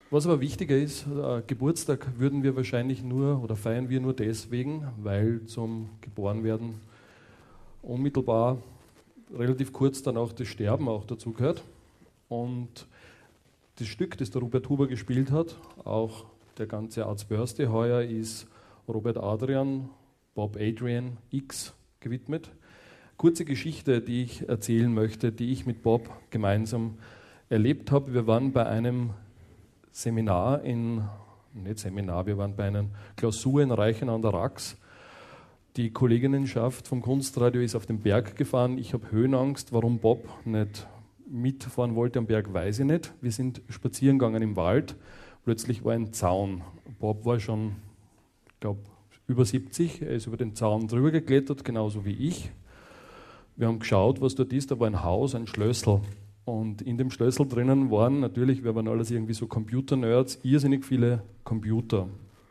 Was aber wichtiger ist, Geburtstag würden wir wahrscheinlich nur oder feiern wir nur deswegen, weil zum Geborenwerden unmittelbar relativ kurz dann auch das Sterben auch dazugehört. Und das Stück, das der Rupert Huber gespielt hat, auch der ganze Arts Birthday heuer, ist Robert Adrian, Bob Adrian X gewidmet. Kurze Geschichte, die ich erzählen möchte, die ich mit Bob gemeinsam erlebt habe. Wir waren bei einem Seminar wir waren bei einer Klausur in Reichenau an der Rax. Die Kolleginnenschaft vom Kunstradio ist auf den Berg gefahren. Ich habe Höhenangst. Warum Bob nicht mitfahren wollte am Berg, weiß ich nicht. Wir sind spazieren gegangen im Wald. Plötzlich war ein Zaun. Bob war schon, ich glaube, über 70. Er ist über den Zaun drüber geklettert, genauso wie ich. Wir haben geschaut, was dort ist. Da war ein Haus, ein Schlössl. Und in dem Schlössl drinnen waren natürlich, wir waren alles irgendwie so Computer-Nerds, irrsinnig viele Computer.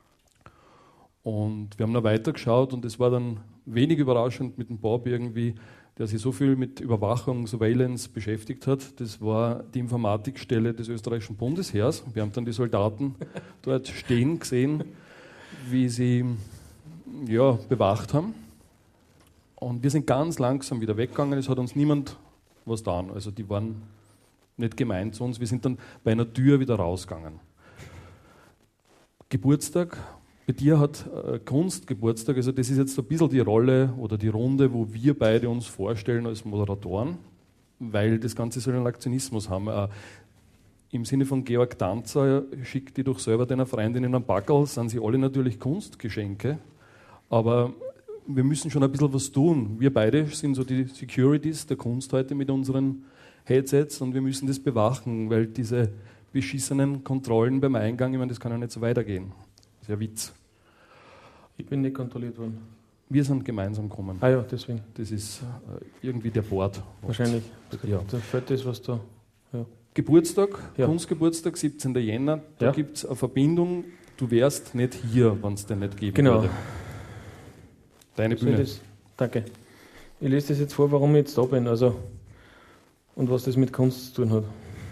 Und wir haben noch weiter geschaut und es war dann wenig überraschend mit dem Bob irgendwie, der sich so viel mit Überwachung, Surveillance beschäftigt hat. Das war die Informatikstelle des österreichischen Bundesheers. Wir haben dann die Soldaten dort stehen gesehen, wie sie bewacht haben. Und wir sind ganz langsam wieder weggegangen. Es hat uns niemand was getan. Also die waren nicht gemein zu uns. Wir sind dann bei einer Tür wieder rausgegangen. Geburtstag. Bei dir hat Kunst Geburtstag. Also das ist jetzt ein bisschen die Rolle oder die Runde, wo wir beide uns vorstellen als Moderatoren, weil das Ganze so einen Aktionismus haben. Im Sinne von Georg Danzer, schickt die doch selber deiner Freundin in einen Backerl, sind sie alle natürlich Kunstgeschenke. Aber wir müssen schon ein bisschen was tun. Wir beide sind so die Securities der Kunst heute mit unseren Headsets und wir müssen das bewachen, weil diese beschissenen Kontrollen beim Eingang, ich meine, das kann ja nicht so weitergehen. Das ist ja Witz. Ich bin nicht kontrolliert worden. Wir sind gemeinsam gekommen. Ah ja, deswegen. Das ist irgendwie der Board. Wahrscheinlich. Ja. Da fällt das, was da... Ja. Geburtstag, Ja. Kunstgeburtstag, 17. Jänner, da Ja. gibt es eine Verbindung. Du wärst nicht hier, wenn es den nicht geben Genau. würde. Deine Bühne. Danke. Ich lese das jetzt vor, warum ich jetzt da bin, also und was das mit Kunst zu tun hat.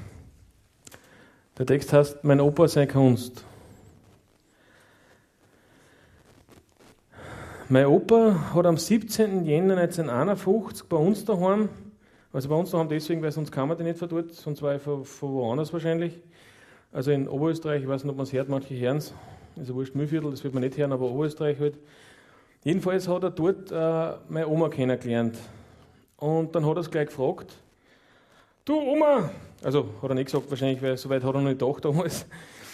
Der Text heißt: Mein Opa sei Kunst. Mein Opa hat am 17. Jänner 1951 bei uns daheim, also bei uns daheim deswegen, weil sonst kann man die nicht von dort, sonst war ich von woanders wahrscheinlich. Also in Oberösterreich, ich weiß nicht, ob man es hört, manche hören es, ist ein wurscht Mühlviertel, das wird man nicht hören, aber Oberösterreich halt. Jedenfalls hat er dort meine Oma kennengelernt. Und dann hat er es gleich gefragt: Du Oma! Also hat er nicht gesagt wahrscheinlich, weil so weit hat er noch nicht gedacht damals.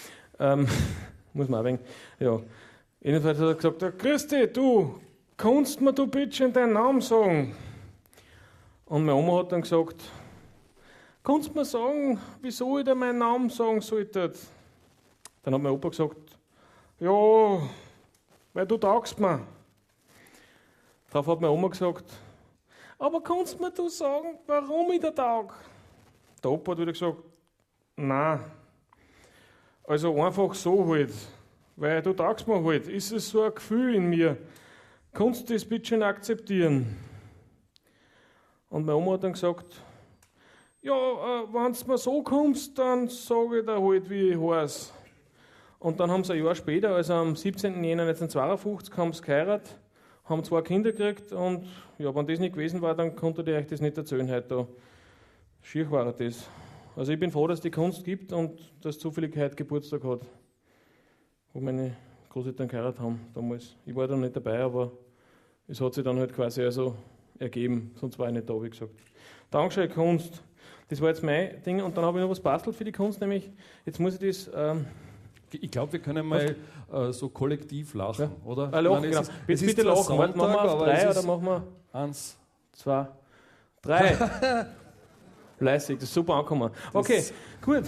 Muss man auch wegen. Ja. Jedenfalls hat er gesagt: Grüß dich, du, kannst mir du bitte deinen Namen sagen? Und meine Oma hat dann gesagt: Kannst du mir sagen, wieso ich dir meinen Namen sagen sollte? Dann hat mein Opa gesagt: Ja, weil du taugst mir. Darauf hat meine Oma gesagt: Aber kannst du mir du sagen, warum ich dir taug? Der Opa hat wieder gesagt: Nein. Also einfach so halt. Weil du taugst mir halt. Ist es so ein Gefühl in mir. Kannst du das bitte schon akzeptieren? Und meine Oma hat dann gesagt: Ja, wenn du mir so kommst, dann sage ich dir halt, wie ich heiße. Und dann haben sie ein Jahr später, also am 17. Jänner 1952, haben sie geheiratet, haben 2 Kinder gekriegt und ja, wenn das nicht gewesen war, dann konnte ich euch das nicht erzählen heute da. Schier war das. Also ich bin froh, dass es die Kunst gibt und dass zufällig heute Geburtstag hat, wo meine Großeltern geheiratet haben damals. Ich war da nicht dabei, aber es hat sich dann halt quasi also ergeben, sonst war ich nicht da, wie gesagt. Dankeschön, Kunst. Das war jetzt mein Ding und dann habe ich noch was bastelt für die Kunst, nämlich, jetzt muss ich das... Ich glaube, wir können mal so kollektiv lachen, ja. oder? Lachen, genau. Bitte lachen. Machen wir auf 3 oder machen wir... 1, 2, 3. Fleißig, das ist super angekommen. Okay, gut.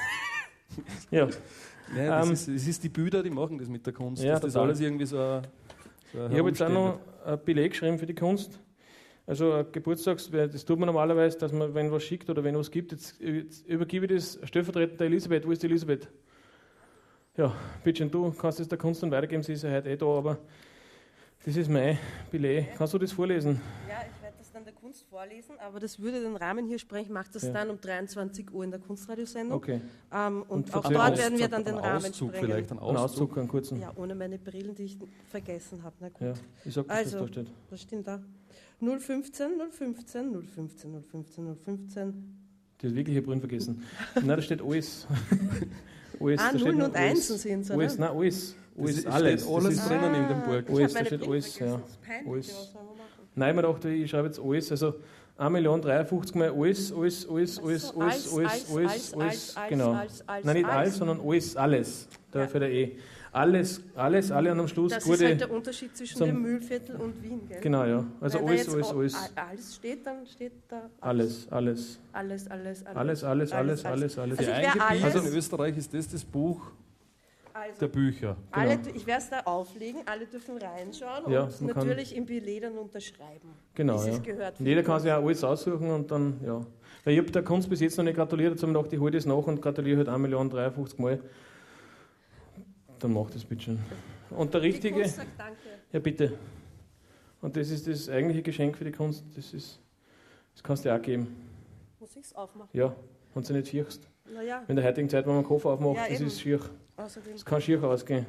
Ja. Ja, das ist die Bilder, die machen das mit der Kunst. Ja, das ist alles irgendwie so ein ich habe jetzt auch noch ein Beleg geschrieben für die Kunst. Also ein Geburtstags, das tut man normalerweise, dass man, wenn was schickt oder wenn was gibt, jetzt übergebe ich das stellvertretend der Elisabeth. Wo ist die Elisabeth? Ja, bitte schön, du kannst es der Kunst dann weitergeben, sie ist ja heute da, aber das ist mein Beleg. Kannst du das vorlesen? Ja, ich werde das dann der Kunst vorlesen, aber das würde den Rahmen hier sprengen. Ich mache das dann um 23 Uhr in der Kunstradiosendung. Okay. Und auch dort werden wir dann den Rahmen sprengen. Vielleicht Ein Auszug, einen kurzen. Ja, ohne meine Brillen, die ich vergessen habe. Na gut. Ja, ich sag, dass Also, das da steht. was steht da? 015, 015, 015, 015, 015. Die hat wirklich Brillen vergessen. Nein, da steht alles. alles Ah, da steht Nullen nur und Einsen sind es, oder? alles, nein, alles. Alles, Steht alles. alles Das ist, drinnen in dem Buch. Ich Alles, hab da meine steht Brillen alles, vergessen. ja. Das ist peinlich, Alles. was soll man machen? Nein, ich mir gedacht, ich schreibe jetzt alles. Also 1.053 mal alles, alles, alles, alles, alles, alles, alles, genau. Nein, nicht alles, sondern alles. Da für der E. Alles, alle und am Schluss Das gute. ist halt der Unterschied zwischen zum- dem Mühlviertel und Wien, gell? Genau, ja. Also Wenn da alles, jetzt alles, auch alles. alles steht, dann steht da Alles. alles. Alles, alles, alles. Also Für ich werde Eingebiete alles, in Österreich ist das Buch also der Bücher. alle, ich werde es da auflegen, alle dürfen reinschauen Ja, und man kann- natürlich im Billet dann unterschreiben. Genau, wie es ja. gehört. Und jeder kann sich auch alles aussuchen und dann, ja. Weil ich habe der Kunst bis jetzt noch nicht gratuliert, jetzt habe ich gedacht, ich hole das nach und gratuliere halt 1.053 Mal. Dann mach das bitte schön. Und der Die richtige, Kunst sagt danke. ja bitte. Und das ist das eigentliche Geschenk für die Kunst, das kannst du dir auch geben. Muss ich es aufmachen? Ja, wenn du nicht fürchst. Naja, In der heutigen Zeit, wenn man den Koffer aufmacht, Ja, das eben. ist schier. außerdem. Das kann schier ausgehen.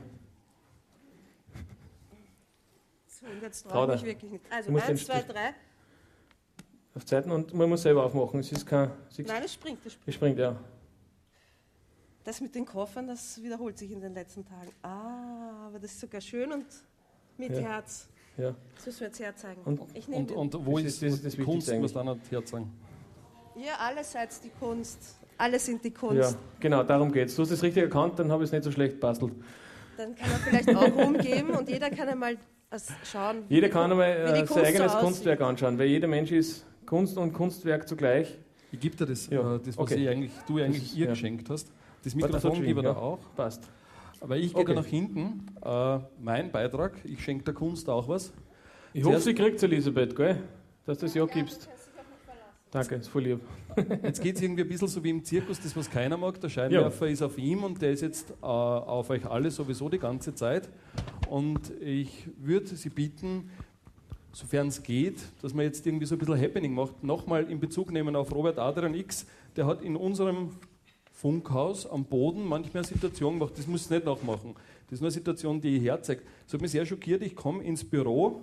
So, und jetzt Trau traue ich dir. mich wirklich nicht. Also Du musst 1, den 2, Stift- 3. Auf Zeiten und man muss selber aufmachen. Es ist kein. Nein, das springt, das springt. Es springt, ja. Das mit den Koffern, das wiederholt sich in den letzten Tagen. Ah, aber das ist sogar schön und mit Ja. Herz. Ja. Das müssen wir jetzt herzeigen. Und- Ich nehme Und wo Das ist, ist das die Wichtigste Kunst, eigentlich. muss dann nicht herzeigen. Ihr alle seid die Kunst. Alle sind die Kunst. Ja, genau, darum geht's. Du hast es richtig erkannt, dann habe ich es nicht so schlecht bastelt. Dann kann man vielleicht auch rumgeben und jeder kann einmal schauen. Jeder kann einmal Wie die sein Kunst eigenes so Kunstwerk aussieht. anschauen, weil jeder Mensch ist Kunst und Kunstwerk zugleich. Ich gebe dir das, Ja, das was okay. du eigentlich ist- ihr ja. geschenkt hast. Das Warte, das Mikrofon hat gebe ich schon, da ja. auch. Passt. Aber ich gehe Okay. da nach hinten. Mein Beitrag, ich schenke der Kunst auch was. Ich hoffe, Zuerst- sie kriegt Elisabeth, gell? Dass du das ja gibst. Danke, ist voll lieb. Jetzt geht es irgendwie ein bisschen so wie im Zirkus, das was keiner mag. Der Scheinwerfer ist auf ihm und der ist jetzt auf euch alle sowieso die ganze Zeit. Und ich würde Sie bitten, sofern es geht, dass man jetzt irgendwie so ein bisschen Happening macht. Nochmal in Bezug nehmen auf Robert Adrian X, der hat in unserem Funkhaus am Boden manchmal eine Situation gemacht, das muss ich nicht nachmachen. Das ist nur eine Situation, die ich herzeige. Das hat mich sehr schockiert, ich komme ins Büro.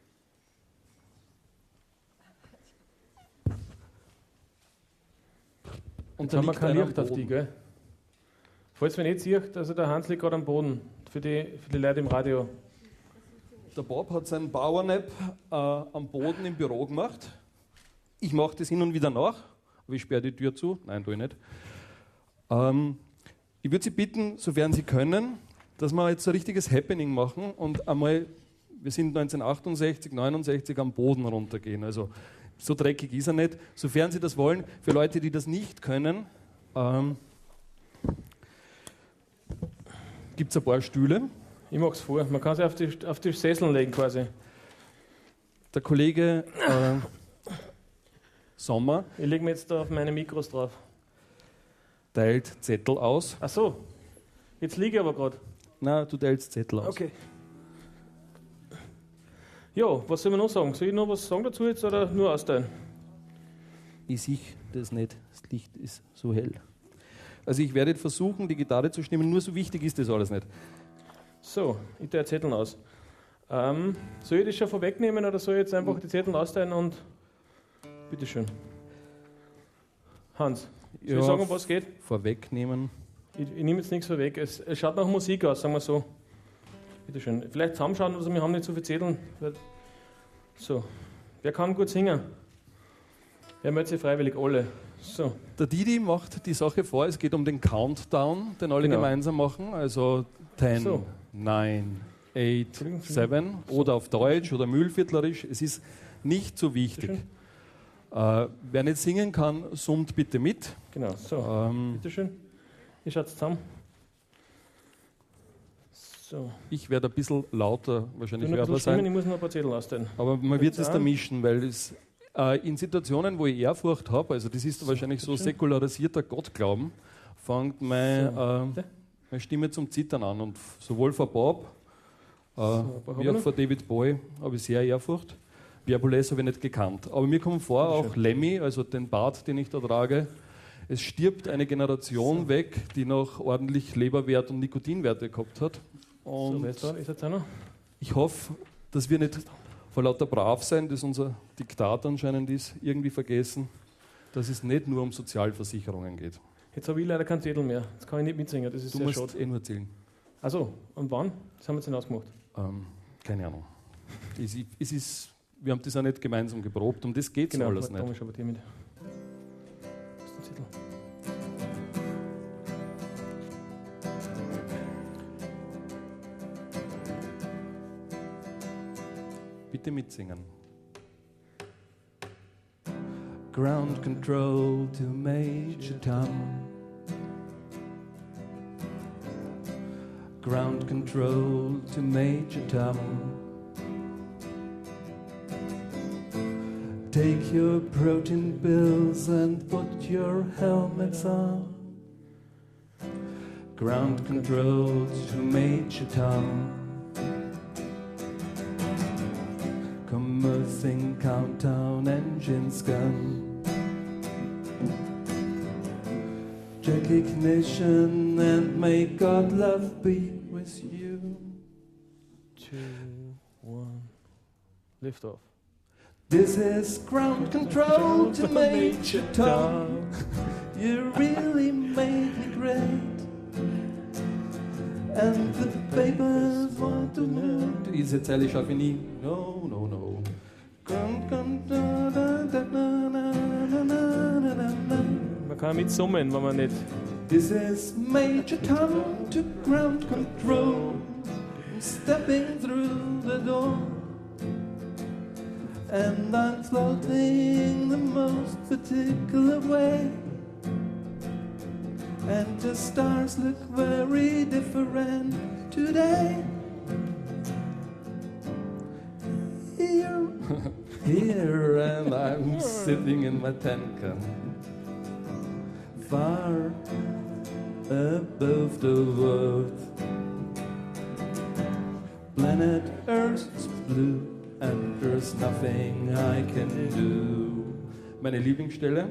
Und Jetzt da haben wir liegt kein einer am Licht auf die, Boden. gell? Falls man nicht sieht, also der Hans liegt gerade am Boden. Für die Leute im Radio. Der Bob hat seinen Powernap am Boden im Büro gemacht. Ich mache das hin und wieder nach, aber ich sperre die Tür zu. Nein, tue ich nicht. Ich würde Sie bitten, sofern Sie können, dass wir jetzt so ein richtiges Happening machen und einmal, wir sind 1968, 69 am Boden runtergehen. Also so dreckig ist er nicht. Sofern Sie das wollen, für Leute, die das nicht können, gibt es ein paar Stühle. Ich mache es vor. Man kann sie auf die Sesseln legen quasi. Der Kollege Sommer Ich lege mir jetzt da auf meine Mikros drauf. teilt Zettel aus. Ach so. Jetzt liege ich aber gerade. Na, du teilst Zettel aus. Okay. Ja, was soll man noch sagen? Soll ich noch was sagen dazu jetzt oder nur austeilen? Ich sehe das nicht. Das Licht ist so hell. Also ich werde versuchen, die Gitarre zu stimmen, nur so wichtig ist das alles nicht. So, ich teile Zetteln aus. Soll ich das schon vorwegnehmen oder soll ich jetzt einfach die Zettel austeilen und. Bitteschön. Hans, soll ich sagen, um was es geht? Vorwegnehmen. Ich nehme jetzt nichts vorweg. Es schaut nach Musik aus, sagen wir so. Bitteschön. Vielleicht zusammenschauen, also wir haben nicht so viele Zettel. So. Wer kann gut singen? Wer meldet sich freiwillig? Alle. So. Der Didi macht die Sache vor, es geht um den Countdown, den alle Genau. gemeinsam machen. Also 10, So. 9, 8, Entschuldigung. 7 oder auf Deutsch oder Mühlviertlerisch. Es ist nicht so wichtig. Bitteschön. Wer nicht singen kann, summt bitte mit. Genau, so. Bitteschön. Ihr schaut zusammen. So. Ich werde ein bisschen lauter wahrscheinlich Ich hörbar stimmen, sein. ich muss noch ein paar Zettel austeilen. Aber man wird es Jetzt da auch. mischen, weil es in Situationen, wo ich Ehrfurcht habe, also das ist wahrscheinlich so bitteschön. säkularisierter Gottglauben, fängt meine Stimme zum Zittern an. Und sowohl vor Bob ein paar wie haben auch wir vor David Bowie habe ich sehr Ehrfurcht. Pierre Boulez habe ich nicht gekannt. Aber mir kommt vor, auch Lemmy, also den Bart, den ich da trage, es stirbt eine Generation weg, die noch ordentlich Leberwert und Nikotinwerte gehabt hat. Und ist jetzt auch noch? ich hoffe, dass wir nicht vor lauter Bravsein, das unser Diktat anscheinend ist, irgendwie vergessen, dass es nicht nur um Sozialversicherungen geht. Jetzt habe ich leider keinen Zettel mehr. Jetzt kann ich nicht mitsingen, das ist Du sehr musst schade. nur erzählen. Achso, und wann? Das haben wir jetzt nicht ausgemacht. Keine Ahnung. Wir haben das auch nicht gemeinsam geprobt, um das geht es alles nicht. Thomas, aber die mit. Was ist der Zettel? Bitte mitsingen. Ground control to Major Tom. Ground control to Major Tom. Take your protein pills and put your helmets on. Ground control to Major Tom. Commercing countdown engines gun. Check ignition and may God love be with you. 2, 1, lift off. This is ground control to Major Tom. You really made me great. And the papers want to know. Diese Zeile schaffe ich nie. No, no, no. Man kann mitsummen, wenn man nicht. This is Major Tom to ground control. I'm stepping through the door. And I'm floating the most particular way. And the stars look very different today. Here and I'm sitting in my tanker, far above the world. Planet Earth's blue and there's nothing I can do. Meine Lieblingsstelle.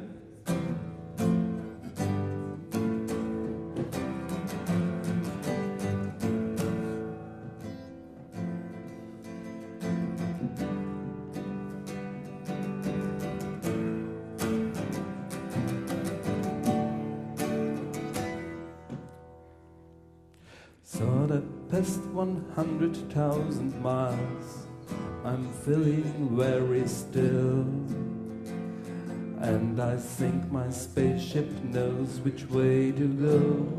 Sort of past 100,000 miles, I'm feeling very still. And I think my spaceship knows which way to go.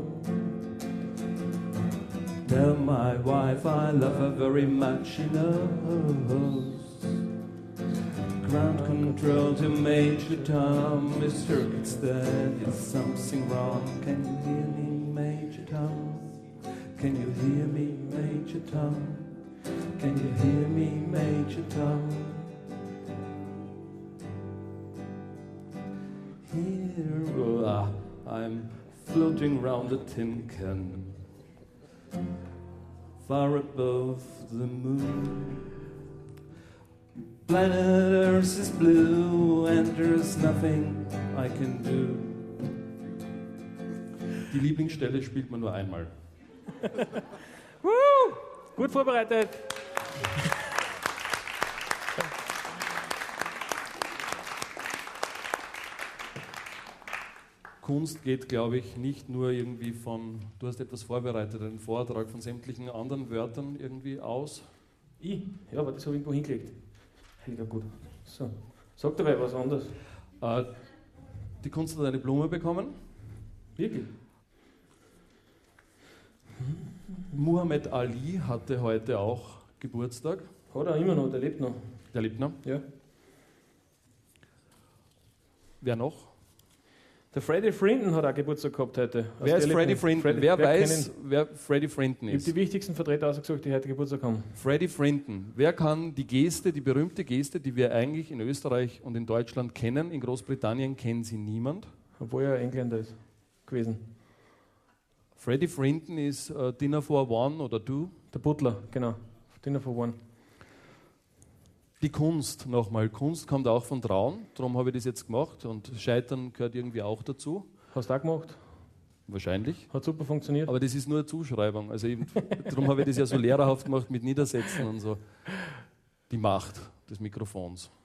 Tell my wife I love her very much, she knows. Ground control to Major Tom, Mr. Kickstead, is something wrong? Can you hear me, Major Tom? Can you hear me, Major Tom? Can you hear me, Major Tom? Here I'm floating round a tin can, far above the moon. Planet Earth is blue and there's nothing I can do. Die Lieblingsstelle spielt man nur einmal. Gut vorbereitet. Kunst geht, glaube ich, nicht nur irgendwie von, du hast etwas vorbereitet, einen Vortrag von sämtlichen anderen Wörtern irgendwie aus. Ja, aber das habe ich irgendwo hingelegt. Ja, gut. So. Sag dabei was anderes. Die Kunst hat eine Blume bekommen. Wirklich? Muhammad Ali hatte heute auch Geburtstag. Hat er immer noch, der lebt noch. Der lebt noch. Ja. Wer noch? Der Freddie Frinton hat auch Geburtstag gehabt heute. Wer ist Freddie Frinton? Wer weiß, wer Freddie Frinton Ich habe ist? die wichtigsten Vertreter ausgesucht, die heute Geburtstag haben. Freddie Frinton. Wer kann die Geste, die berühmte Geste, die wir eigentlich in Österreich und in Deutschland kennen, in Großbritannien kennt sie niemand? Obwohl er Engländer ist gewesen. Freddie Frinton ist Dinner for One oder Two. Der Butler, genau. Dinner for One. Die Kunst, nochmal. Kunst kommt auch von Trauen, darum habe ich das jetzt gemacht und Scheitern gehört irgendwie auch dazu. Hast du auch gemacht? Wahrscheinlich. Hat super funktioniert. Aber das ist nur eine Zuschreibung. Also darum habe ich das ja so lehrerhaft gemacht mit Niedersetzen und so. Die Macht des Mikrofons.